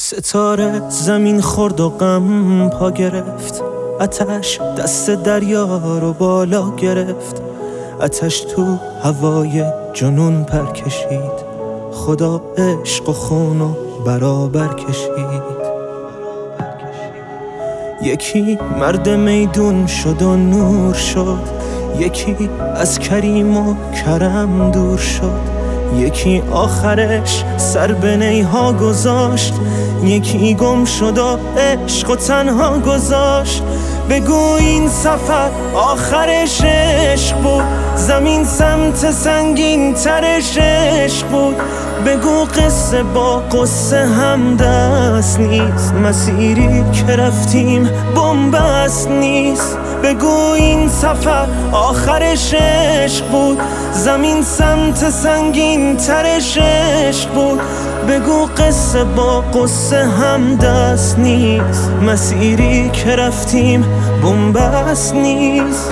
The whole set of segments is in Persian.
ستاره زمین خورد و غم پا گرفت، آتش دست دریا رو بالا گرفت، آتش تو هوای جنون پر کشید، خدا عشق و خون و برابر کشید. یکی مرد میدون شد و نور شد، یکی از کریم و کرم دور شد، یکی آخرش سر به نیها گذاشت، یکی گم شد و عشق و تنها گذاشت. بگو این سفر آخرش عشق بود، زمین سمت سنگین ترش عشق بود. بگو قصه با قصه هم دست نیست، مسیری که رفتیم بن‌بست نیست. بگو این سفر آخرش عشق بود، زمین سمت سنگین ترش عشق بود. بگو قصه با قصه هم دست نیست، مسیری که رفتیم بن‌بست نیست.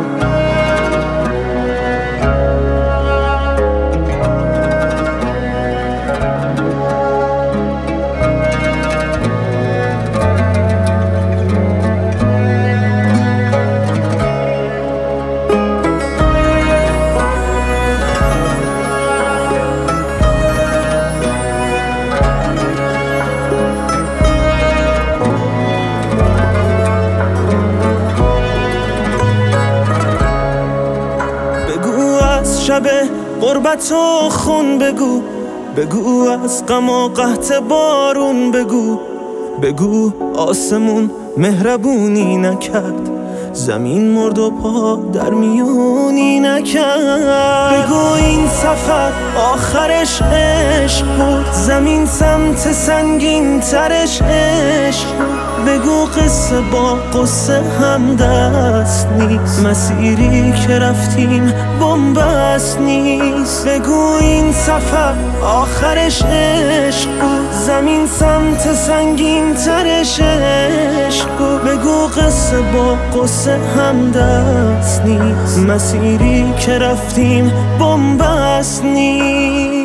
شب غربت و خون بگو، بگو از غم و قحط بارون بگو، بگو آسمون مهربونی نکرد، زمین مرد و پا در میونی نکرد. بگو این سفر آخرش عشق بود، زمین سمت سنگین ترش عشق بود. بگو قصه با قصه هم دست نیست، مسیری که رفتیم بن‌بست نیست. بگو این سفر آخرش عشق بود، زمین سمت سنگین ترش عشق بود. بگو قصه با قصه هم دست نیست، مسیری که رفتیم بن‌بست نیست.